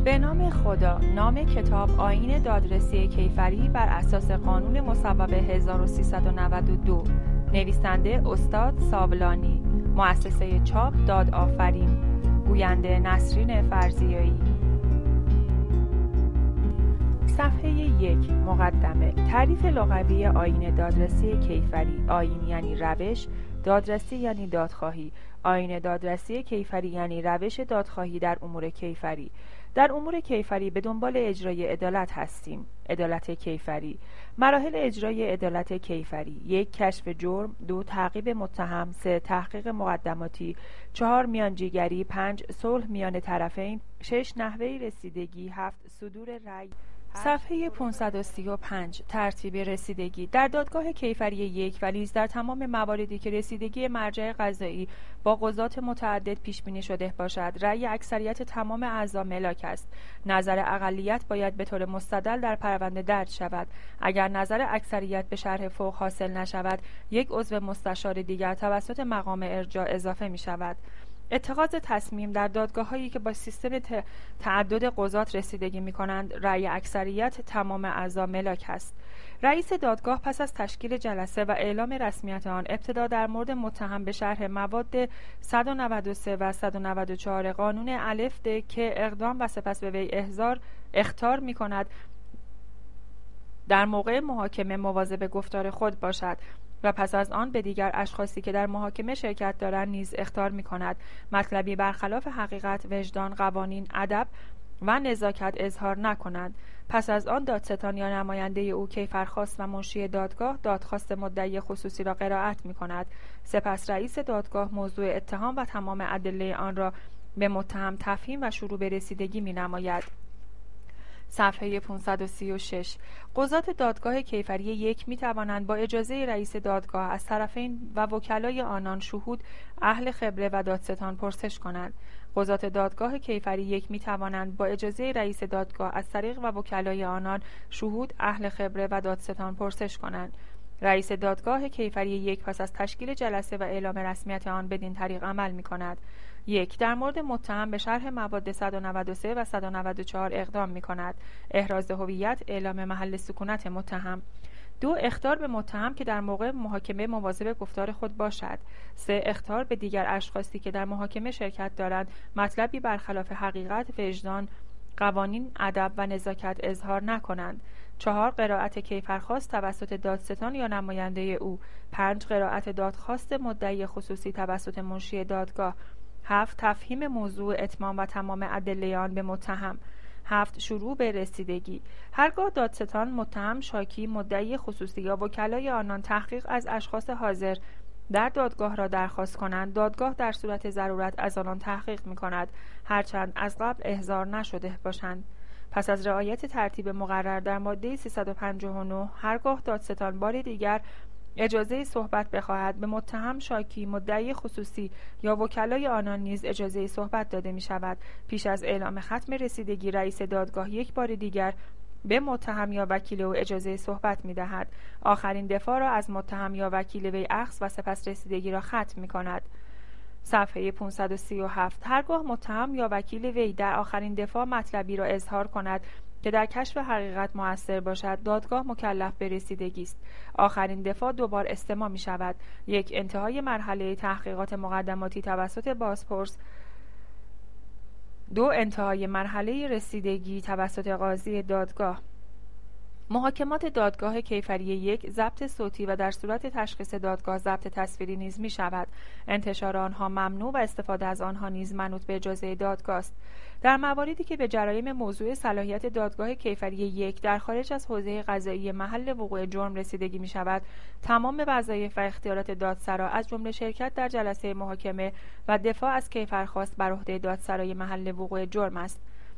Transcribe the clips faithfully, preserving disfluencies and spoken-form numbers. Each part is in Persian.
به نام خدا. نام کتاب آیین دادرسی کیفری بر اساس قانون مصوب هزار و سیصد و نود و دو. نویسنده استاد ساولانی. مؤسسه چاپ داد آفرین. گوینده نسرین فرزیایی. صفحه یک. مقدمه. تعریف لغوی آیین دادرسی کیفری. آیین یعنی روش، دادرسی یعنی دادخواهی. آیین دادرسی کیفری یعنی روش دادخواهی در امور کیفری. در امور کیفری به دنبال اجرای عدالت هستیم. عدالت کیفری. مراحل اجرای عدالت کیفری: یک، کشف جرم. دو، تعقیب متهم. سه، تحقیق مقدماتی. چهار، میانجیگری. پنج، صلح میان طرفین. شش، نحوه رسیدگی. هفت، صدور رأی. صفحه پانصد و سی و پنج. ترتیب رسیدگی. در دادگاه کیفری یک و نیز در تمام مواردی که رسیدگی مرجع قضایی با قضات متعدد پیش بینی شده باشد، رأی اکثریت تمام اعضا ملاک است. نظر اقلیت باید به طور مستدل در پرونده درج شود. اگر نظر اکثریت به شرح فوق حاصل نشود، یک عضو مستشار دیگر توسط مقام ارجاع اضافه می شود. اتخاذ تصمیم در دادگاه‌هایی که با سیستم تعدد قضات رسیدگی می‌کنند، رأی اکثریت تمام اعضا ملاک است. رئیس دادگاه پس از تشکیل جلسه و اعلام رسمیت آن، ابتدا در مورد متهم به شرح مواد صد و نود و سه و صد و نود و چهار قانون الف د که اقدام و سپس به وی احضار اخطار می‌کند در موقع محاکمه مواظب گفتار خود باشد و پس از آن به دیگر اشخاصی که در محاکمه شرکت دارند نیز اخطار می کند مطلبی برخلاف حقیقت، وجدان، قوانین، ادب و نزاکت اظهار نکنند. پس از آن دادستان یا نماینده او کیفرخواست و منشی دادگاه دادخواست مدعی خصوصی را قرائت می کند. سپس رئیس دادگاه موضوع اتهام و تمام ادله آن را به متهم تفهیم و شروع به رسیدگی می نماید. صفحه پانصد و سی و شش. قضات دادگاه کیفری یک می توانند با اجازه رئیس دادگاه از طرفین و وکلای آنان شهود، اهل خبره و دادستان پرسش کنند. قضات دادگاه کیفری یک می توانند با اجازه رئیس دادگاه از طریق و وکلای آنان شهود، اهل خبره و دادستان پرسش کنند. رئیس دادگاه کیفری یک پس از تشکیل جلسه و اعلام رسمیت آن بدین طریق عمل می کند: یک، در مورد متهم به شرح مواد صد و نود و سه و صد و نود و چهار اقدام می کند: احراز هویت، اعلام محل سکونت متهم. دو، اخطار به متهم که در موقع محاکمه مواظب گفتار خود باشد. سه، اخطار به دیگر اشخاصی که در محاکمه شرکت دارند مطلبی برخلاف حقیقت، وجدان، قوانین، ادب و نزاکت اظهار نکنند. چهار، قرائت کیفرخواست توسط دادستان یا نماینده او. پنج، قرائت دادخواست مدعی خصوصی توسط منشی دادگاه. هفت، تفهیم موضوع اتمام و تمام ادله آن به متهم. هفت، شروع به رسیدگی. هرگاه دادستان، متهم، شاکی، مدعی خصوصی یا وکلای آنان تحقیق از اشخاص حاضر در دادگاه را درخواست کنند، دادگاه در صورت ضرورت از آنان تحقیق می کند، هرچند از قبل احضار نشده باشند. پس از رعایت ترتیب مقرر در ماده سیصد و پنجاه و نه، هرگاه دادستان بار دیگر اجازه صحبت بخواهد، به متهم، شاکی، مدعی خصوصی یا وکلای آنان نیز اجازه صحبت داده می شود. پیش از اعلام ختم رسیدگی، رئیس دادگاه یک بار دیگر به متهم یا وکیل او اجازه صحبت می دهد. آخرین دفاع را از متهم یا وکیل وی اخذ و سپس رسیدگی را ختم می کند. صفحه پانصد و سی و هفت. هرگاه متهم یا وکیل وی در آخرین دفاع مطلبی را اظهار کند که در کشف حقیقت مؤثر باشد، دادگاه مکلف به رسیدگی است. آخرین دفاع دوبار استماع می شود: یک، انتهای مرحله تحقیقات مقدماتی توسط بازپرس. دو، انتهای مرحله رسیدگی توسط قاضی دادگاه. محاکمات دادگاه کیفری یک ضبط صوتی و در صورت تشخیص دادگاه ضبط تصویری نیز می شود. انتشار آنها ممنوع و استفاده از آنها نیز منوط به اجازه دادگاه است. در مواردی که به جرایم موضوع صلاحیت دادگاه کیفری یک در خارج از حوزه قضایی محل وقوع جرم رسیدگی می شود، تمام وظایف و اختیارات دادسرا از جمله شرکت در جلسه محاکمه و دفاع از کیفرخواست بر عهده دادسرای محل وقوع جرم است.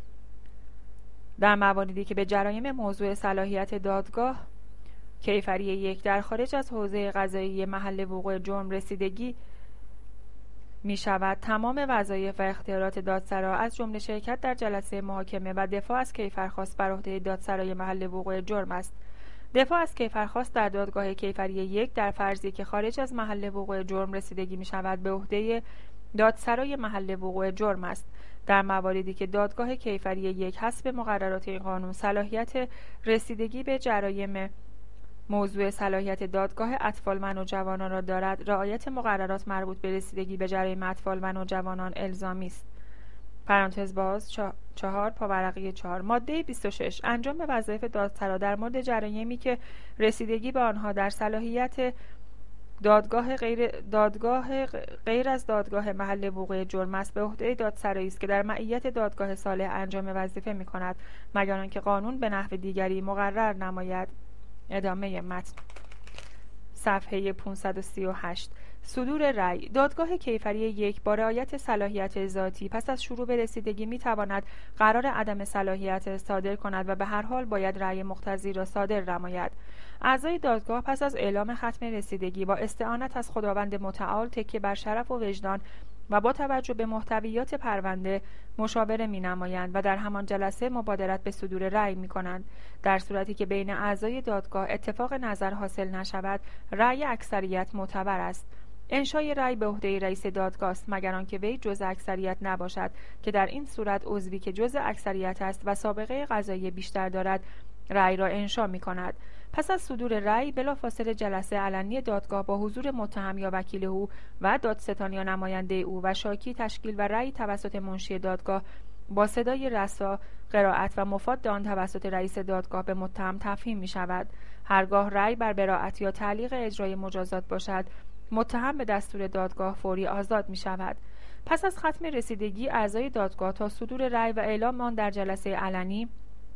در مواردی که به جرایم موضوع صلاحیت دادگاه کیفری یک در خارج از حوزه قضایی محل وقوع جرم رسیدگی می شود، تمام وظایف و اختیارات دادسرا از جمله شرکت در جلسه محاکمه و دفاع از کیفرخواست بر عهده دادسرای محل وقوع جرم است. دفاع از کیفرخواست در دادگاه کیفری یک در فرضی که خارج از محل وقوع جرم رسیدگی می شود به عهده دادسرای محل وقوع جرم است. در مواردی که دادگاه کیفری یک حسب مقررات این قانون صلاحیت رسیدگی به جرایم موضوع صلاحیت دادگاه اطفال و نوجوانان را دارد، رعایت مقررات مربوط به رسیدگی به جرایم اطفال و نوجوانان الزامی است. پرانتز باز چهار پاورقی چهار ماده بیست و شش انجام وظایف دادسرا در مورد جرایمی که رسیدگی به آنها در صلاحیت دادگاه غیر دادگاه غیر از دادگاه محل وقوع جرم است به عهده دادسرایی است که در معیت دادگاه صالح انجام وظیفه می‌کند مگر آنکه قانون به نحو دیگری مقرر نماید. ادامه متن. صفحه پانصد و سی و هشت. صدور رأی. دادگاه کیفری یک با رعایت صلاحیت ذاتی پس از شروع به رسیدگی می تواند قرار عدم صلاحیت صادر کند و به هر حال باید رأی مقتضی را صادر نماید. اعضای دادگاه پس از اعلام ختم رسیدگی با استعانت از خداوند متعال تکیه بر شرف و وجدان و با توجه به محتویات پرونده مشاوره می نمایند و در همان جلسه مبادرت به صدور رأی می کنند. در صورتی که بین اعضای دادگاه اتفاق نظر حاصل نشود، رأی اکثریت معتبر است. انشای رأی به عهده رئیس دادگاه است مگر آنکه وی جزء اکثریت نباشد که در این صورت عضوی که جزء اکثریت است و سابقه قضایی بیشتر دارد رأی را انشا می کند. پس از صدور رأی بلافاصله جلسه علنی دادگاه با حضور متهم یا وکیل او و دادستان یا نماینده او و شاکی تشکیل و رأی توسط منشی دادگاه با صدای رسا قرائت و مفاد آن توسط رئیس دادگاه به متهم تفهیم می شود. هرگاه رأی بر براءت یا تعلیق اجرای مجازات باشد، متهم به دستور دادگاه فوری آزاد می شود. پس از ختم رسیدگی اعضای دادگاه تا صدور رأی و اعلام آن در جلسه علنی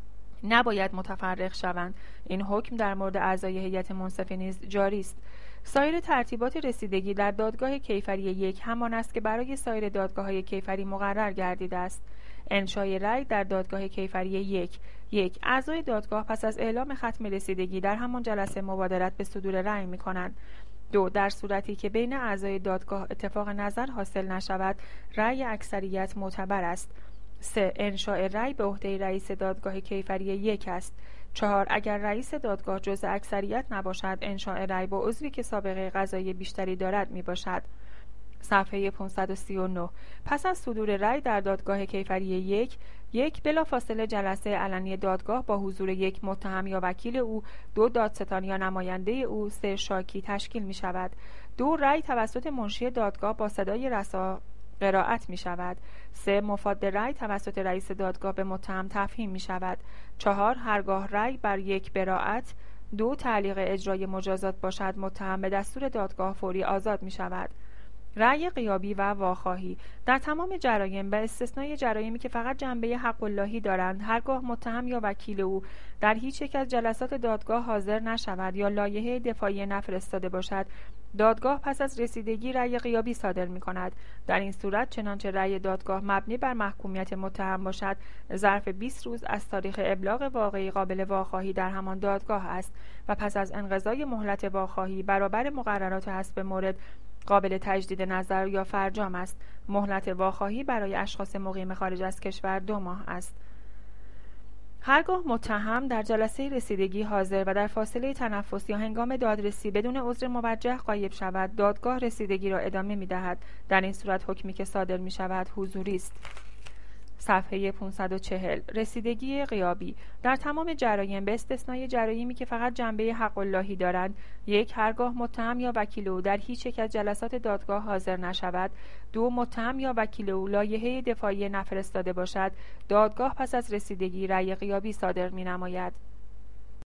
نباید متفرق شوند. این حکم در مورد اعضای هیئت منصفه نیز جاری است. سایر ترتیبات رسیدگی در دادگاه کیفری یک همان است که برای سایر دادگاه‌های کیفری مقرر گردیده است. انشای رأی در دادگاه کیفری یک یک اعضای دادگاه پس از اعلام ختم رسیدگی در همان جلسه مبادرت به صدور رأی می‌کنند. دو در صورتی که بین اعضای دادگاه اتفاق نظر حاصل نشود، رأی اکثریت معتبر است. سه انشاء رأی به عهده رئیس دادگاه کیفری یک است. چهار اگر رئیس دادگاه جزء اکثریت نباشد، انشاء رأی با عضوی که سابقه قضایی بیشتری دارد می باشد. صفحه پانصد و سی و نه. پس از صدور رأی در دادگاه کیفری یک یک بلافاصله جلسه علنی دادگاه با حضور یک متهم یا وکیل او، دو دادستان یا نماینده او، سه شاکی تشکیل می شود. دو رأی توسط منشی دادگاه با صدای رسا قرائت می شود. سه مفاد رأی توسط رئیس دادگاه به متهم تفهیم می شود. چهار هرگاه رأی بر یک براءت، دو تعلیق اجرای مجازات باشد، متهم به دستور دادگاه فوری آزاد می شود. رأی غیابی و واخواهی. در تمام جرایم به استثنای جرایمی که فقط جنبه حق اللهی دارند، هرگاه متهم یا وکیل او در هیچ یک از جلسات دادگاه حاضر نشود یا لایحه دفاعی نفرستاده باشد، دادگاه پس از رسیدگی رأی غیابی صادر می کند. در این صورت چنانچه رأی دادگاه مبنی بر محکومیت متهم باشد، ظرف بیست روز از تاریخ ابلاغ واقعی قابل واخواهی در همان دادگاه است و پس از انقضای مهلت واخواهی برابر مقررات حسب مورد قابل تجدید نظر یا فرجام است. مهلت واخواهی برای اشخاص مقیم خارج از کشور دو ماه است. هرگاه متهم در جلسه رسیدگی حاضر و در فاصله تنفس یا هنگام دادرسی بدون عذر موجه غایب شود، دادگاه رسیدگی را ادامه می دهد. در این صورت حکمی که صادر می شود حضوری است. صفحه پانصد و چهل. رسیدگی غیابی. در تمام جرایم به استثنای جرایمی که فقط جنبه حق اللهی دارند، یک هرگاه متهم یا وکیل او در هیچ یک از جلسات دادگاه حاضر نشود، دو متهم یا وکیل او لایحه دفاعی نفرستاده باشد، دادگاه پس از رسیدگی رأی غیابی صادر می نماید.